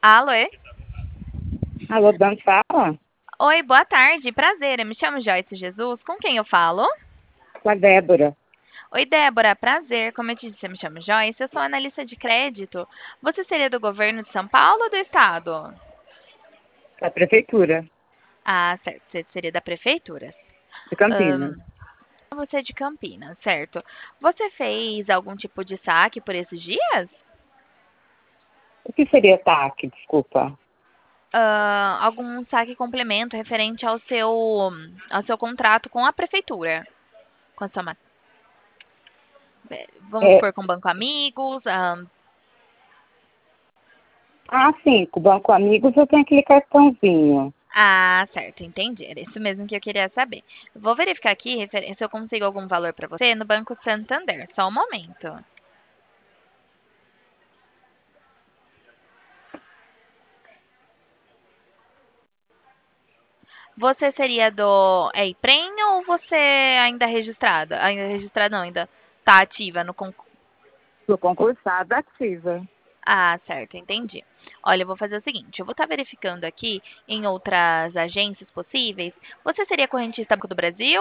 Alô? Alô, Dan, fala? Oi, boa tarde. Prazer, eu me chamo Joyce Jesus. Com quem eu falo? Com a Débora, Oi, Débora. Prazer. Como eu te disse, eu me chamo Joyce. Eu sou analista de crédito. Você seria do governo de São Paulo ou do estado? da prefeitura Ah, certo. Você seria da prefeitura. de Campinas. Ahn, você é de Campinas, certo? Você fez algum tipo de saque por esses dias? O que seria TAC, desculpa? Algum saque complemento referente ao seu contrato com a prefeitura? Com a sua, vamos É, supor, com Banco Amigos, sim, com o Banco Amigos eu tenho aquele cartãozinho. Ah, certo, entendi. Era isso mesmo que eu queria saber. Vou verificar aqui se eu consigo algum valor para você no Banco Santander. Só um momento. Você seria do EIPREM ou você ainda é registrada? Ainda registrada não, ainda tá ativa no concurso. Sou concursada ativa. Ah, certo, entendi. Olha, eu vou fazer o seguinte, eu vou estar verificando aqui em outras agências possíveis. Você seria correntista Banco do Brasil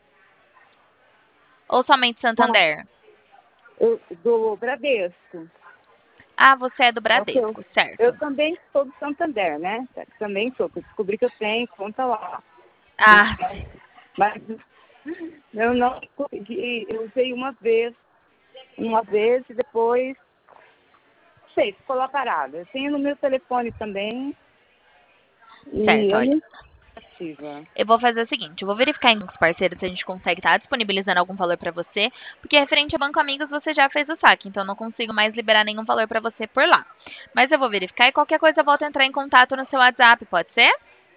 ou somente Bom, Santander? eu do Bradesco. Ah, você é do Só que Bradesco, eu certo. também sou do Santander, né? Também sou, porque eu descobri que eu tenho conta lá. Ah, Mas eu não consegui, eu usei uma vez e depois, não sei, ficou lá parada. Eu tenho no meu telefone também e certo, eu olha. não sou ativa. Eu vou fazer o seguinte, eu vou verificar em os parceiros se a gente consegue estar disponibilizando algum valor para você, porque referente ao Banco Amigos você já fez o saque, então eu não consigo mais liberar nenhum valor para você por lá. Mas eu vou verificar e qualquer coisa eu volto a entrar em contato no seu WhatsApp, pode ser?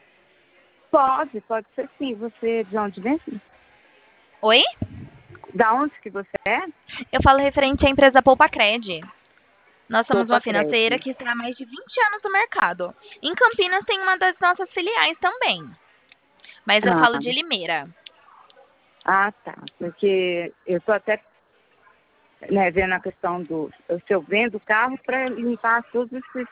Pode ser sim. Você de onde vem? Oi? Da onde que você é? Eu falo referente à empresa Poupa Cred. Nós somos uma Poupa financeira Crédito. que está há mais de 20 anos no mercado. Em Campinas tem uma das nossas filiais também, mas eu Ah, falo de Limeira. tá. Porque eu estou até vendo a questão do. Se eu vendo o carro para limpar todos esses.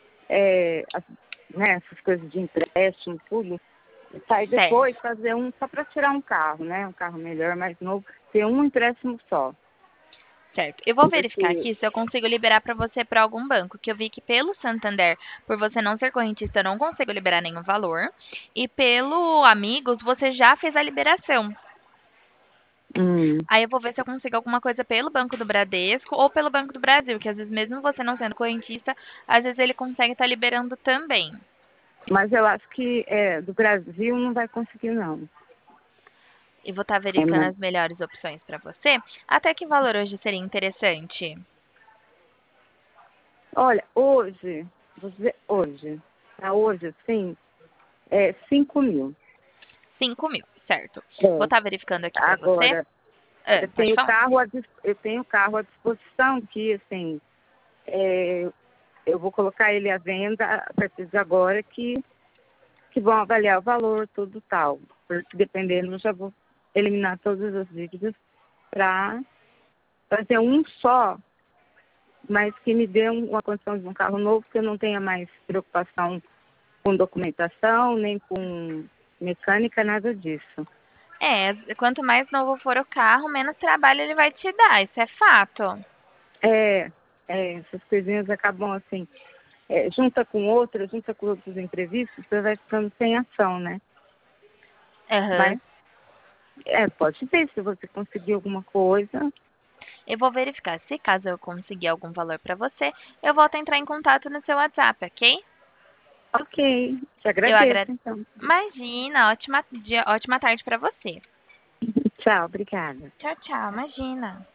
Essas coisas de empréstimo, tudo. Sai Certo. depois fazer um só para tirar um carro, né? Um carro melhor, mais novo. Ter um empréstimo só. Certo. Eu vou verificar Porque. aqui se eu consigo liberar para você para algum banco, que eu vi que pelo Santander, por você não ser correntista, eu não consigo liberar nenhum valor, e pelo Amigos, você já fez a liberação. Hum, Aí eu vou ver se eu consigo alguma coisa pelo Banco do Bradesco ou pelo Banco do Brasil, que às vezes mesmo você não sendo correntista, às vezes ele consegue estar liberando também. mas eu acho que do Brasil não vai conseguir, não. E vou estar É, verificando as melhores opções para você. Até que valor hoje seria interessante? olha, hoje, para hoje, assim, 5 mil. 5.000, certo. Vou É. estar verificando aqui para você. Agora, Ah, pode falar. eu tenho o carro à disposição que, assim, é, eu vou colocar ele à venda a partir de agora que vão avaliar o valor, tudo tal. Porque dependendo, eu já vou eliminar todas as dívidas para fazer um só, mas que me dê uma condição de um carro novo, que eu não tenha mais preocupação com documentação, nem com mecânica, nada disso. Quanto mais novo for o carro, menos trabalho ele vai te dar, isso é fato. É, essas coisinhas acabam assim, junta com outros imprevistos, você vai ficando sem ação, né? Aham. Mas pode ver se você conseguir alguma coisa. Eu vou verificar. Se caso eu conseguir algum valor para você, eu volto a entrar em contato no seu WhatsApp, ok? Ok, te Eu agradeço agradeço. então. Imagina, ótima tarde para você. Tchau, obrigada. Tchau, tchau, imagina.